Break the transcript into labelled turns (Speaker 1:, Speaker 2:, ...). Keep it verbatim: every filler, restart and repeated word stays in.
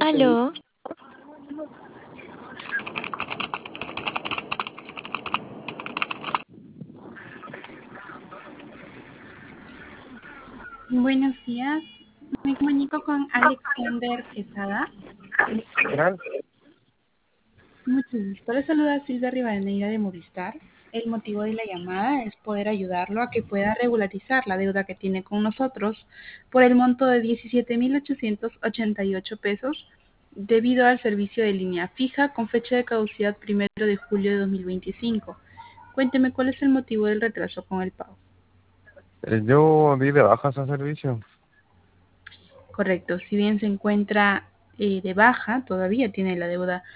Speaker 1: Aló,
Speaker 2: Buenos días, me comunico con Alexander Quesada.
Speaker 3: ¿Gran?
Speaker 2: Mucho gusto. Le saluda Silvia Rivadeneira de Movistar. El motivo de la llamada es poder ayudarlo a que pueda regularizar la deuda que tiene con nosotros por el monto de diecisiete mil ochocientos ochenta y ocho pesos debido al servicio de línea fija con fecha de caducidad primero de julio de dos mil veinticinco. Cuénteme cuál es el motivo del retraso con el pago.
Speaker 3: Eh, Yo di de baja ese servicio.
Speaker 2: Correcto, si bien se encuentra eh, de baja, todavía tiene la deuda